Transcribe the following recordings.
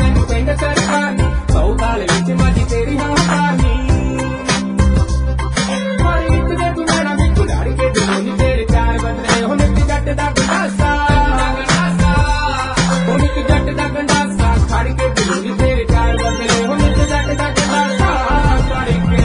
ਤੈਨੂੰ ਪਿੰਡ ਸਰਕਾਰ ਨੀ 100 ਸਾਲ ਵਿੱਚ ਮਾਜੀ ਤੇਰੀ ਹਾਕਾਰ ਨੀ ਮਾਰੀ ਇੱਕ ਦੇ ਤੂੰ ਮੈਣਾ ਵਿੱਚ ਲੜ ਕੇ ਦਿਲੋਂ ਨੀ ਤੇਰੇ ਚਾਰ ਬਦਲੇ ਹੁਣ ਇੱਕ ਜੱਟ ਦਾ ਗੰਡਾਸਾ ਹੁਣ ਇੱਕ ਜੱਟ ਦਾ ਗੰਡਾਸਾ ਖੜ ਕੇ ਦਿਲੋਂ ਨੀ ਤੇਰੇ ਚਾਰ ਬਦਲੇ ਹੁਣ ਇੱਕ ਜੱਟ ਦਾ ਗੰਡਾਸਾ ਖੜ ਕੇ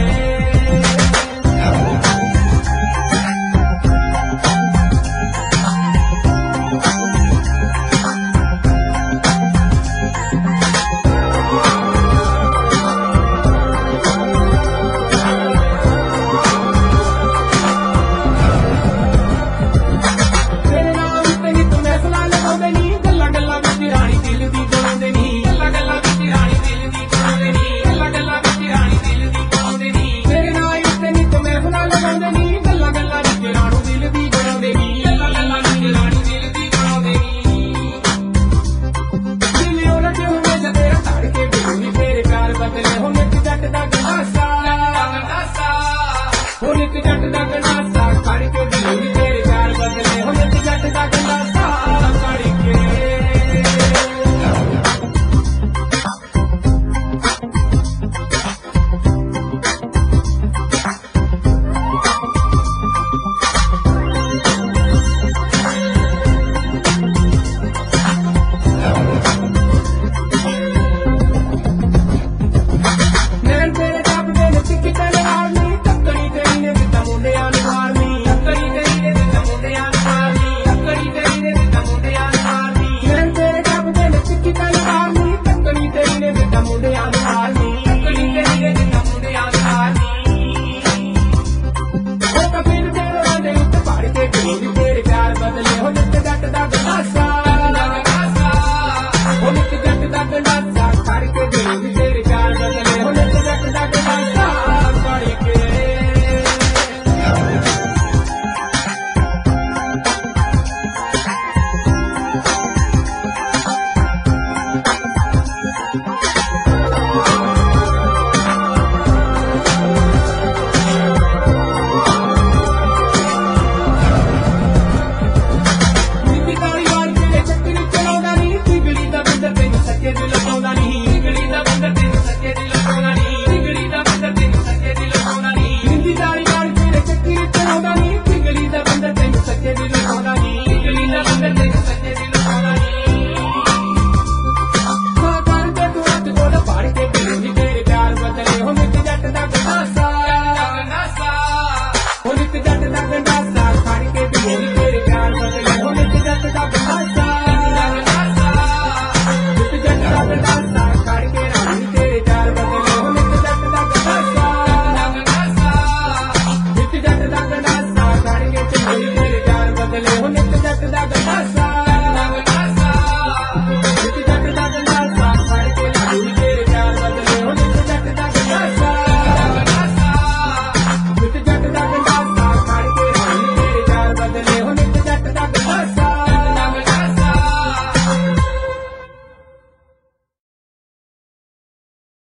ਹੁਣ ਇੱਕ ਜੱਟ ਦਾ ਗੰਡਾਸਾ ਖੜ ਕੇ ਦਿਲੋਂ ਨੀ ਤੇਰੇ ਚਾਰ ਬਦਲੇ ਹੁਣ ਇੱਕ ਜੱਟ ਦਾ ਗੰਡਾਸਾ ਖੜ ਕੇ ਨੈਣ ਤੇਰੇ ਟੱਪਦੇ ਨੇ ਤਿੱਖੀ ਤਲਵਾਰ ਨੀ ਸੱਚੇ ਦਿਲ ਪਾਉਂਦਾ ਨਹੀਂ